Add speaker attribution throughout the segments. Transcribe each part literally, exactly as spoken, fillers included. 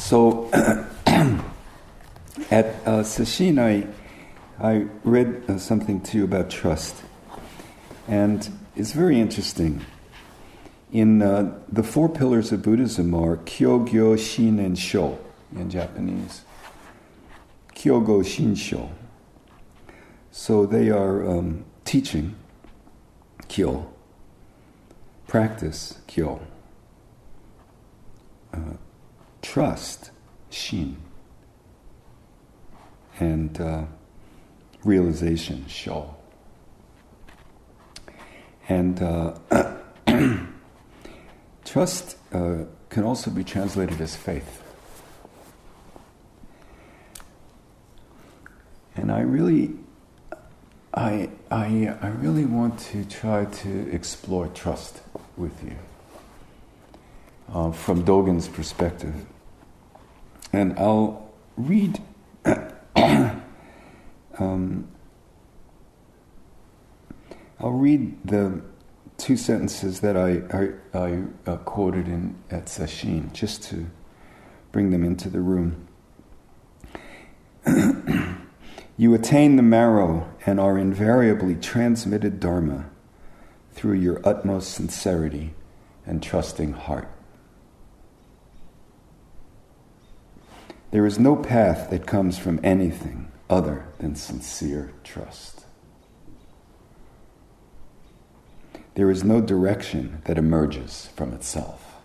Speaker 1: So at uh, Sesshin, I, I read uh, something to you about trust. And it's very interesting. In uh, the four pillars of Buddhism are Kyogyo, Shin, and Sho in Japanese. Kyogo, Shin, Sho. So they are um, teaching, Kyo, practice, Kyo, uh, trust, Shin, and uh, realization, Sho. And uh, trust uh, can also be translated as faith. And I really, I, I, I really want to try to explore trust with you uh, from Dogen's perspective. And I'll read um, I'll read the two sentences that I, I, I uh, quoted in at Sesshin, just to bring them into the room. You attain the marrow and are invariably transmitted Dharma through your utmost sincerity and trusting heart. There is no path that comes from anything other than sincere trust. There is no direction that emerges from itself.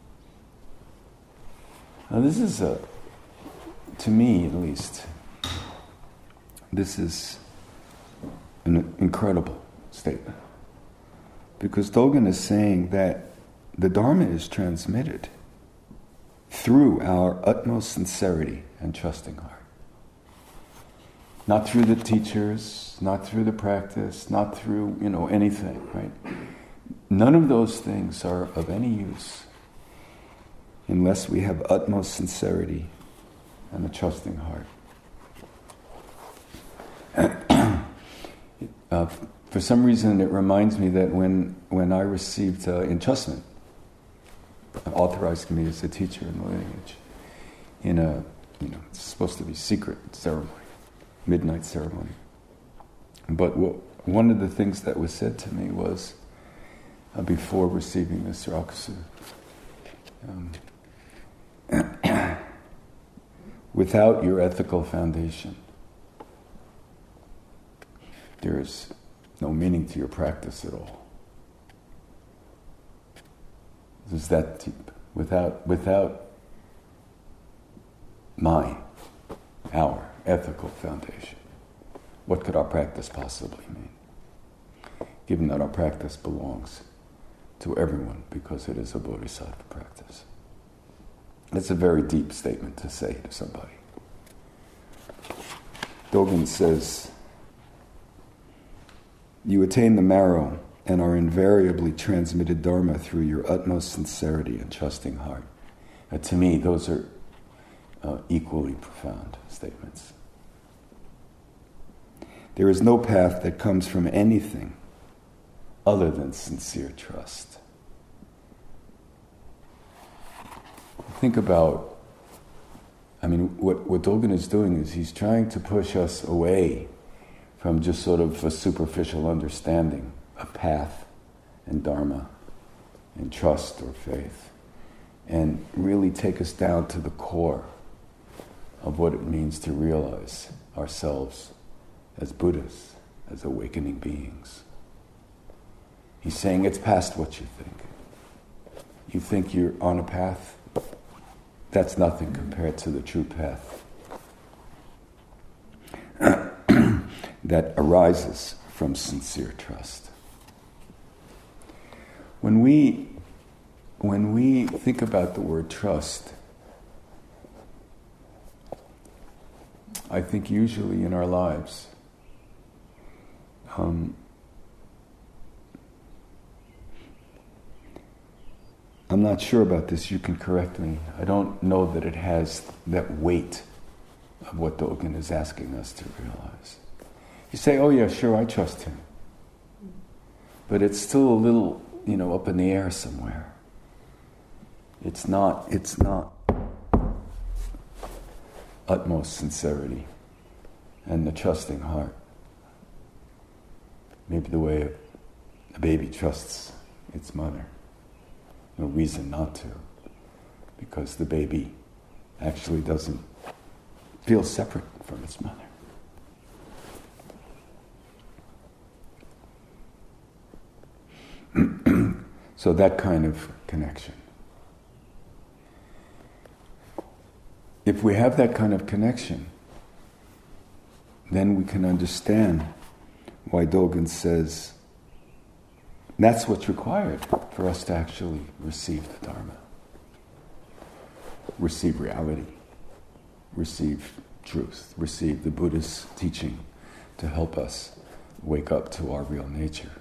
Speaker 1: Now this is a, to me at least, this is an incredible statement. Because Dogen is saying that the Dharma is transmitted through our utmost sincerity and trusting heart. Not through the teachers, not through the practice, not through, you know, anything, right? None of those things are of any use unless we have utmost sincerity and a trusting heart. uh, for some reason, it reminds me that when when I received uh, entrustment, authorized me as a teacher in the lineage, in a, you know, it's supposed to be secret ceremony, midnight ceremony. But what, one of the things that was said to me was, uh, before receiving this Rakusu, um, without your ethical foundation, there is no meaning to your practice at all. It's that deep. Without, without my, our ethical foundation, what could our practice possibly mean? Given that our practice belongs to everyone because it is a bodhisattva practice. It's a very deep statement to say to somebody. Dogen says, you attain the marrow and are invariably transmitted Dharma through your utmost sincerity and trusting heart. Uh, to me, those are uh, equally profound statements. There is no path that comes from anything other than sincere trust. Think about, I mean, what, what Dogen is doing is he's trying to push us away from just sort of a superficial understanding of path and Dharma and trust or faith, and really take us down to the core of what it means to realize ourselves as Buddhas, as awakening beings. He's saying it's past what you think. You think you're on a path? That's nothing compared to the true path that arises from sincere trust. When we, when we think about the word trust, I think usually in our lives, um, I'm not sure about this, you can correct me. I don't know that it has that weight of what Dogen is asking us to realize. You say, oh yeah, sure, I trust him. But it's still a little, you know, up in the air somewhere. It's not, it's not utmost sincerity and the trusting heart. Maybe the way a baby trusts its mother. No reason not to, because the baby actually doesn't feel separate from its mother. So that kind of connection. If we have that kind of connection, then we can understand why Dogen says that's what's required for us to actually receive the Dharma, receive reality, receive truth, receive the Buddha's teaching to help us wake up to our real nature.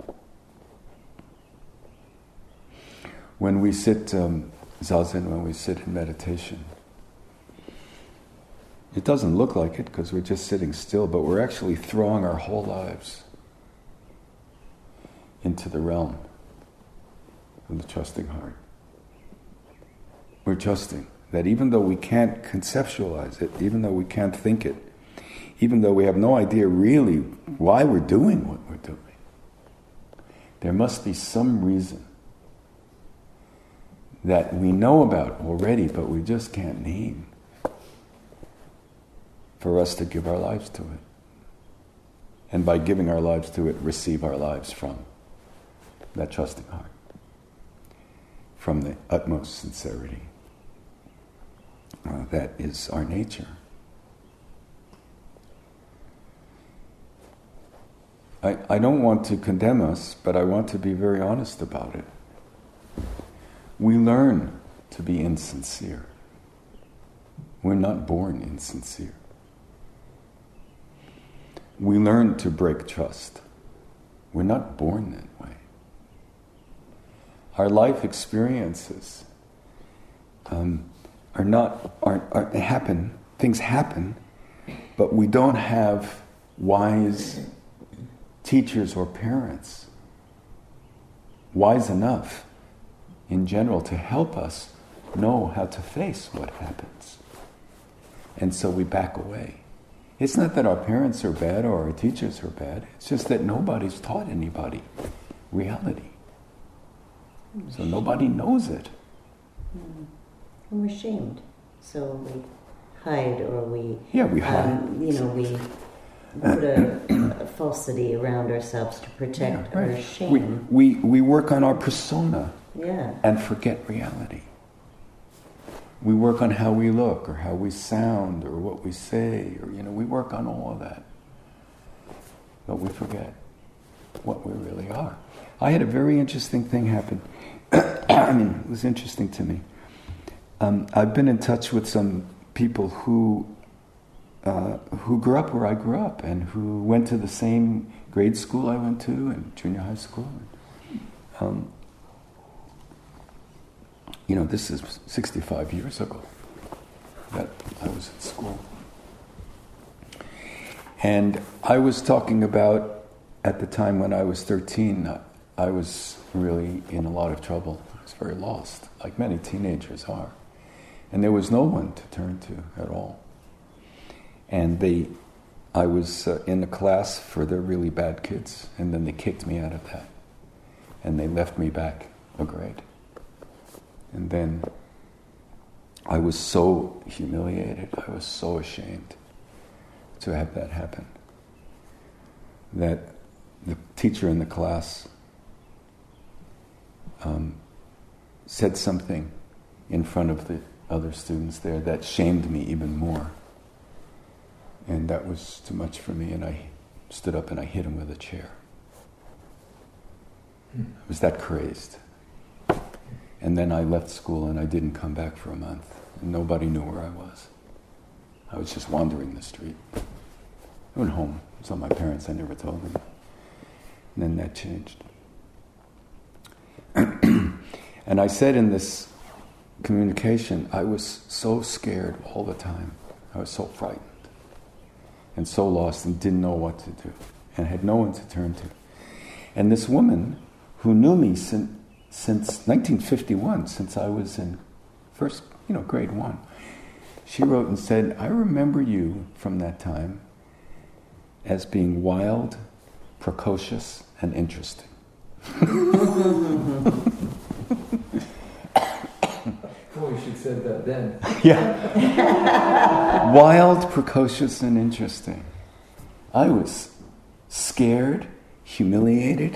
Speaker 1: When we sit um, zazen, when we sit in meditation, it doesn't look like it because we're just sitting still, but we're actually throwing our whole lives into the realm of the trusting heart. We're trusting that even though we can't conceptualize it, even though we can't think it, even though we have no idea really why we're doing what we're doing, there must be some reason that we know about already, but we just can't name, for us to give our lives to it. And by giving our lives to it, receive our lives from that trusting heart, from the utmost sincerity. Uh, that is our nature. I, I don't want to condemn us, but I want to be very honest about it. We learn to be insincere. We're not born insincere. We learn to break trust. We're not born that way. Our life experiences um, are not, are, are, they happen, things happen, but we don't have wise teachers or parents, wise enough in general to help us know how to face what happens. And so we back away. It's not that our parents are bad or our teachers are bad, it's just that nobody's taught anybody reality. So nobody knows it.
Speaker 2: Mm. And we're shamed. So we hide or we...
Speaker 1: Yeah, we hide.
Speaker 2: Um, you know, we put a, a falsity around ourselves to protect yeah, right. our shame.
Speaker 1: We, we, we work on our persona
Speaker 2: yeah.
Speaker 1: and forget reality. We work on how we look or how we sound or what we say, or, you know, we work on all of that. But we forget what we really are. I had a very interesting thing happen. I mean, it was interesting to me. Um, I've been in touch with some people who uh, who grew up where I grew up and who went to the same grade school I went to and junior high school. Um, you know, this is sixty-five years ago that I was in school. And I was talking about, at the time when I was thirteen, I was really in a lot of trouble. I was very lost, like many teenagers are. And there was no one to turn to at all. And they, I was uh, in a class for the really bad kids, and then they kicked me out of that. And they left me back a grade. And then I was so humiliated, I was so ashamed to have that happen, that the teacher in the class um, said something in front of the other students there that shamed me even more. And that was too much for me, and I stood up and I hit him with a chair. I was that crazed. And then I left school and I didn't come back for a month. And nobody knew where I was. I was just wandering the street. I went home. So my parents, I never told them. And then that changed. And I said in this communication, I was so scared all the time. I was so frightened and so lost and didn't know what to do and had no one to turn to. And this woman who knew me since, since nineteen fifty-one, since I was in first, you know, grade one, She wrote and said, I remember you from that time as being wild, precocious, and interesting.
Speaker 3: Oh, you should have said that then.
Speaker 1: Yeah. Wild, precocious, and interesting. I was scared, humiliated,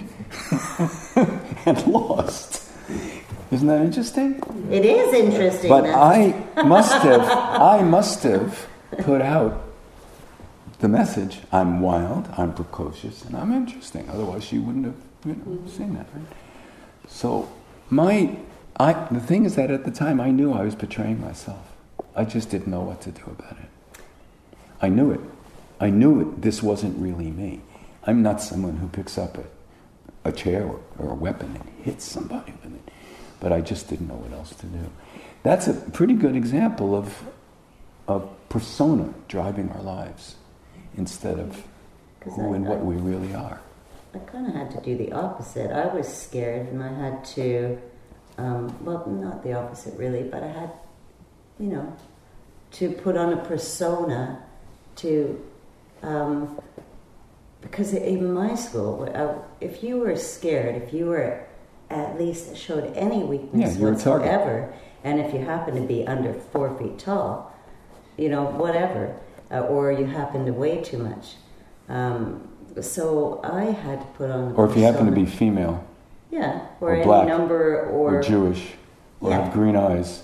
Speaker 1: and lost. Isn't that interesting?
Speaker 2: It is interesting.
Speaker 1: But I must have, I must have put out the message, I'm wild, I'm precocious, and I'm interesting. Otherwise she wouldn't have, you know, mm-hmm. seen that, right? So my, I, the thing is that at the time I knew I was betraying myself. I just didn't know what to do about it. I knew it. I knew it. This wasn't really me. I'm not someone who picks up a, a chair or, or a weapon and hits somebody with it. But I just didn't know what else to do. That's a pretty good example of of persona driving our lives instead of who I, and what I, we really are.
Speaker 2: I kind of had to do the opposite. I was scared and I had to, um, well, not the opposite really, but I had, you know, to put on a persona to, um, because in my school, if you were scared, if you were at least showed any weakness
Speaker 1: yeah,
Speaker 2: whatsoever, and if you happen to be under four feet tall, you know, whatever, uh, or you happen to weigh too much. Um, so I had to put on.
Speaker 1: Or if you happen to be female.
Speaker 2: Yeah, or,
Speaker 1: or
Speaker 2: any
Speaker 1: black,
Speaker 2: number, or,
Speaker 1: or Jewish, or
Speaker 2: yeah.
Speaker 1: have green eyes.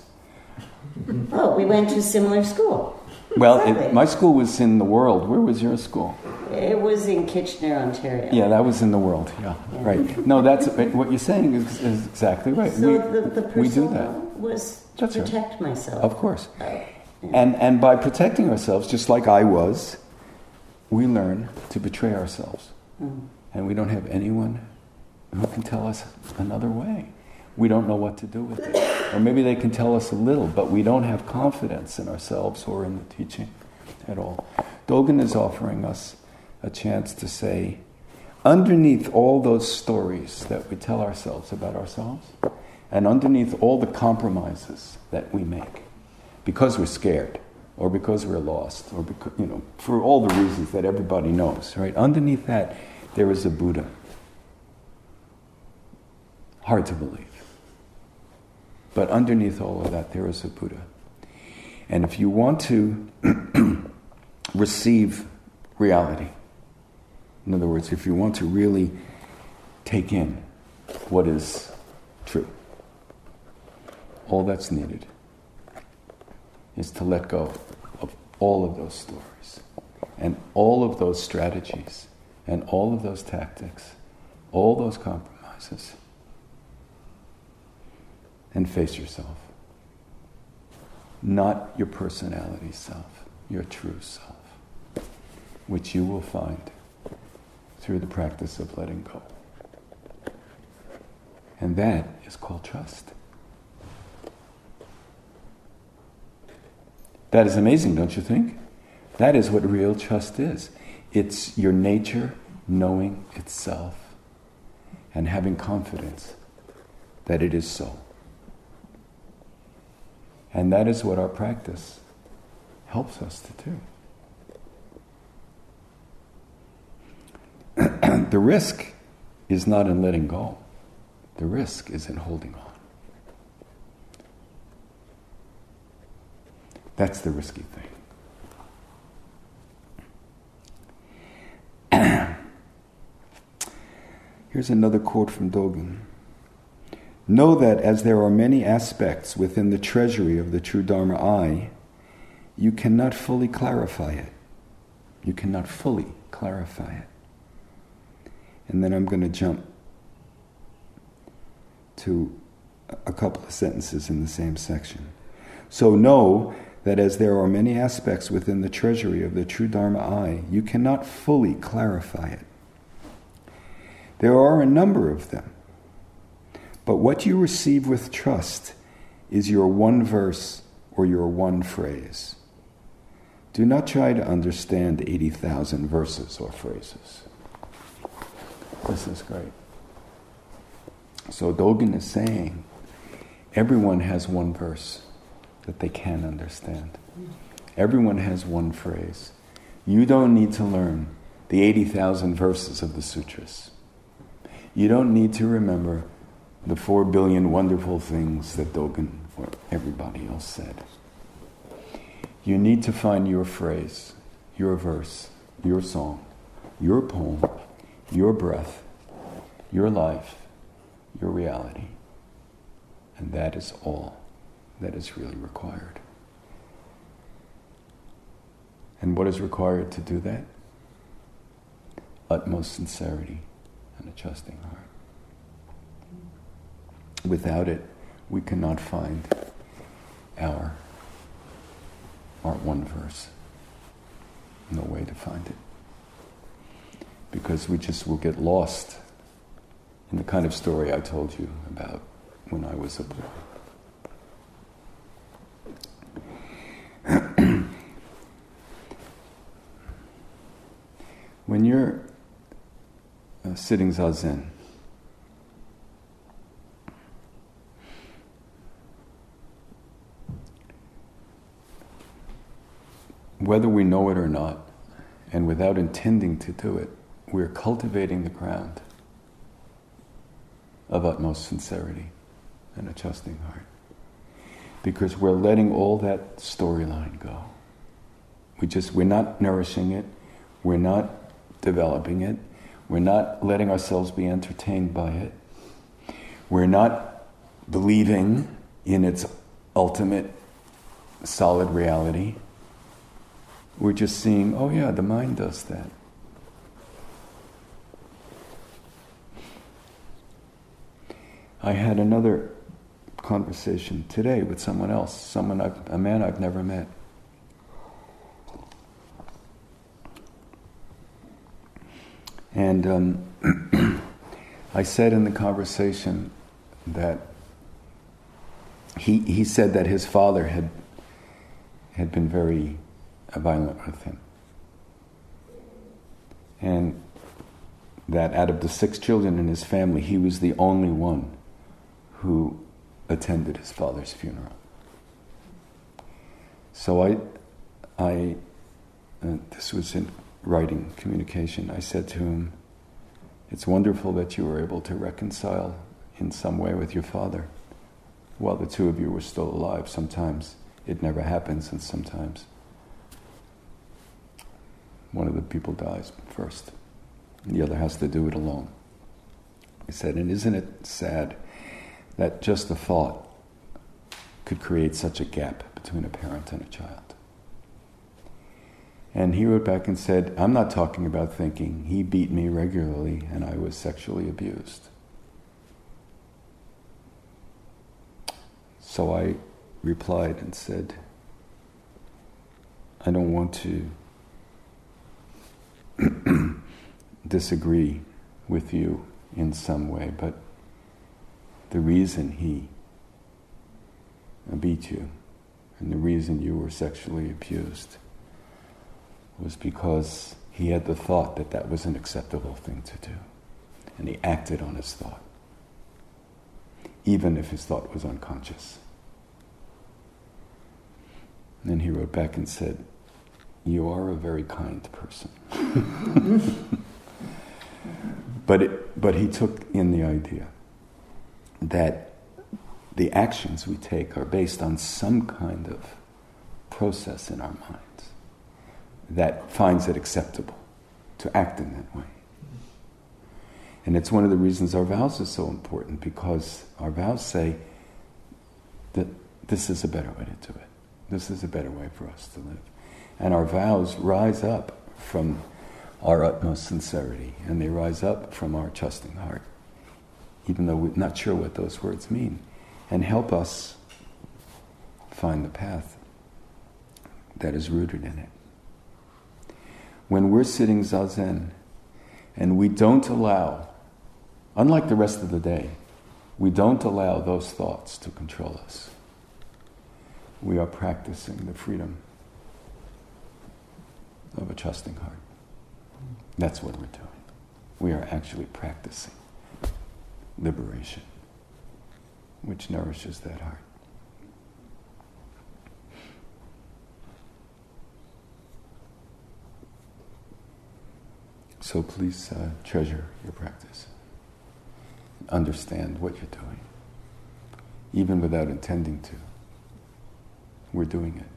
Speaker 2: Oh, we went to similar school.
Speaker 1: Well,
Speaker 2: exactly.
Speaker 1: it, my school was in the world. Where was your school?
Speaker 2: It was in Kitchener, Ontario.
Speaker 1: Yeah, that was in the world. Yeah, yeah. Right. No, that's what you're saying is, is exactly right.
Speaker 2: So
Speaker 1: we,
Speaker 2: the, the
Speaker 1: we do
Speaker 2: persona
Speaker 1: that.
Speaker 2: was to
Speaker 1: That's
Speaker 2: protect
Speaker 1: right.
Speaker 2: myself.
Speaker 1: Of course.
Speaker 2: Uh, yeah.
Speaker 1: And and by protecting ourselves, just like I was, we learn to betray ourselves. Mm. And we don't have anyone who can tell us another way. We don't know what to do with it. Or maybe they can tell us a little, but we don't have confidence in ourselves or in the teaching at all. Dogen is offering us a chance to say, underneath all those stories that we tell ourselves about ourselves, and underneath all the compromises that we make, because we're scared, or because we're lost, or because, you know, for all the reasons that everybody knows, right? Underneath that, there is a Buddha. Hard to believe. But underneath all of that, there is a Buddha. And if you want to receive reality, in other words, if you want to really take in what is true, all that's needed is to let go of all of those stories and all of those strategies and all of those tactics, all those compromises, and face yourself. Not your personality self, your true self, which you will find through the practice of letting go. And that is called trust. That is amazing, don't you think? That is what real trust is. It's your nature knowing itself and having confidence that it is so. And that is what our practice helps us to do. The risk is not in letting go. The risk is in holding on. That's the risky thing. Here's another quote from Dogen. Know that as there are many aspects within the treasury of the true Dharma I, you cannot fully clarify it. You cannot fully clarify it. And then I'm going to jump to a couple of sentences in the same section. So know that as there are many aspects within the treasury of the true Dharma I, you cannot fully clarify it. There are a number of them. But what you receive with trust is your one verse or your one phrase. Do not try to understand eighty thousand verses or phrases. This is great. So Dogen is saying, everyone has one verse that they can understand. Everyone has one phrase. You don't need to learn the eighty thousand verses of the sutras. You don't need to remember the four billion wonderful things that Dogen or everybody else said. You need to find your phrase, your verse, your song, your poem, your breath, your life, your reality. And that is all that is really required. And what is required to do that? Utmost sincerity and a trusting heart. Without it, we cannot find our, our one verse. No way to find it. Because we just will get lost in the kind of story I told you about when I was a boy. When you're uh, sitting zazen, whether we know it or not, and without intending to do it, we're cultivating the ground of utmost sincerity and a trusting heart. Because we're letting all that storyline go. We just, we're not nourishing it, we're not developing it, we're not letting ourselves be entertained by it, we're not believing in its ultimate solid reality. We're just seeing, oh yeah, the mind does that. I had another conversation today with someone else, someone I've, a man I've never met. And um, I said in the conversation that he he said that his father had had been very violent with him. And that out of the six children in his family, he was the only one who attended his father's funeral. So I, I, uh, this was in writing, communication, I said to him, it's wonderful that you were able to reconcile in some way with your father while the two of you were still alive. Sometimes it never happens, and sometimes one of the people dies first, and the other has to do it alone. He said, and isn't it sad that just the thought could create such a gap between a parent and a child? And he wrote back and said, I'm not talking about thinking. He beat me regularly and I was sexually abused. So I replied and said, I don't want to disagree with you in some way, but the reason he beat you and the reason you were sexually abused was because he had the thought that that was an acceptable thing to do. And he acted on his thought, even if his thought was unconscious. And then he wrote back and said, you are a very kind person. but it, but he took in the idea that the actions we take are based on some kind of process in our minds that finds it acceptable to act in that way. And it's one of the reasons our vows are so important, because our vows say that this is a better way to do it. This is a better way for us to live. And our vows rise up from our utmost sincerity, and they rise up from our trusting heart, even though we're not sure what those words mean, and help us find the path that is rooted in it. When we're sitting zazen and we don't allow, unlike the rest of the day, we don't allow those thoughts to control us, we are practicing the freedom of a trusting heart. That's what we're doing. We are actually practicing liberation, which nourishes that heart. So please uh, treasure your practice. Understand what you're doing, even without intending to. We're doing it.